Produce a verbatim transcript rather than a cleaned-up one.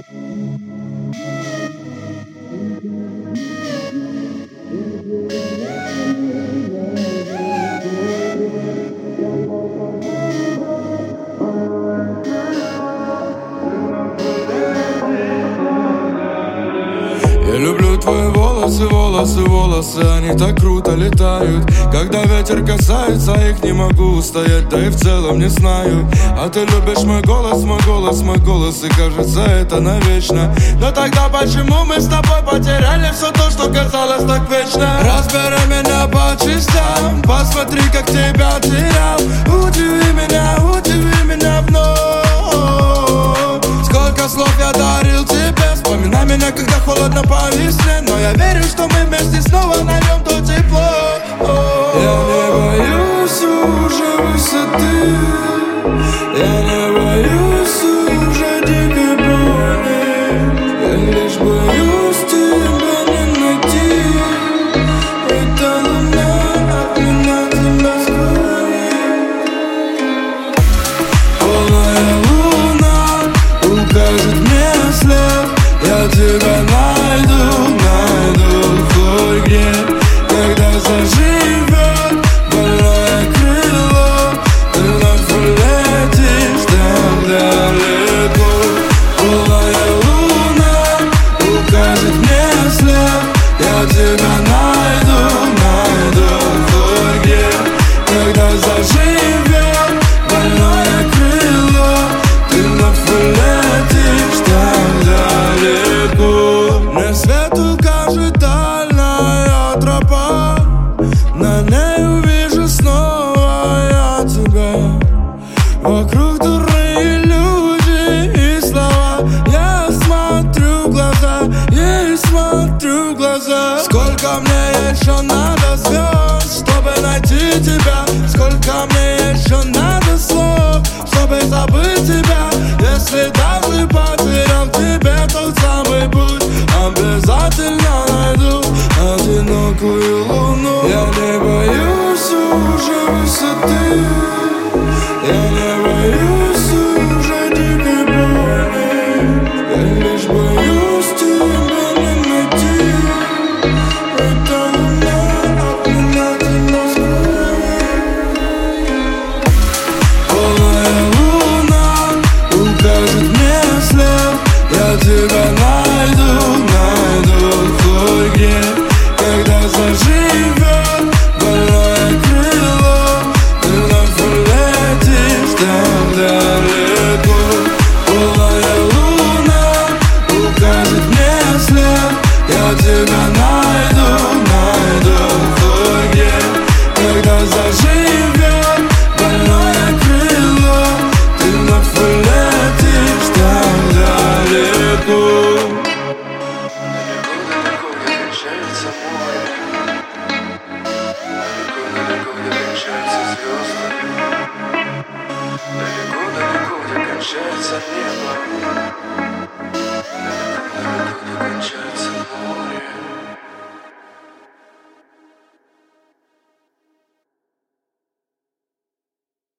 Я люблю твои волосы, волосы, волосы, они так круто летают. Когда ветер касается их, не могу устоять, да и в целом не знаю. А ты любишь мой голос, мой голос, мой голос, и кажется это навечно. Но тогда почему мы с тобой потеряли все то, что казалось так вечно? Разбери меня по частям, посмотри, как тебя терял. Удиви меня, удиви меня вновь. Сколько слов я дарил тебе, вспоминай меня, когда холодно по весне. Но я верю, что мы вместе снова найдем то тепло. Я не боюсь уже высоты, я не боюсь уже дикой боли. Я лишь боюсь тебя не найти. Эта луна от меня тебя скроет. Полная луна укажет мне след. Я тебя найду, найду в фольге. Когда заживет больное крыло, ты вновь улетишь так далеко. Полная луна укажет мне след. Я тебя найду, найду в фольге. Когда заживет больное крыло, ты вновь улетишь так далеко. Мне свет укажет дальняя тропа, на ней увижу снова я тебя. Вокруг дурные люди и слова. Я смотрю в глаза, я смотрю в глаза. Сколько мне еще надо звезд, чтобы найти тебя? Сколько мне еще надо слов, чтобы забыть тебя? Если даже потерял тебе тот самый путь, обязательно найду одинокую луну. Я не боюсь уже высоты, я не боюсь уже дикой боли. Я лишь боюсь тебя не найти. Эта луна от меня тебя скроет. Полная луна укажет мне след. Я тебя найду, найду в фольге. Когда заживет больное крыло, ты вновь улетишь так далеко. Полная луна укажет мне след. Я тебя найду, найду в фольге. Когда заживет больное крыло, ты вновь улетишь так далеко. Далеко-далеко, где кончается море, далеко-далеко, где кончаются звезды, далеко-далеко, где кончается небо.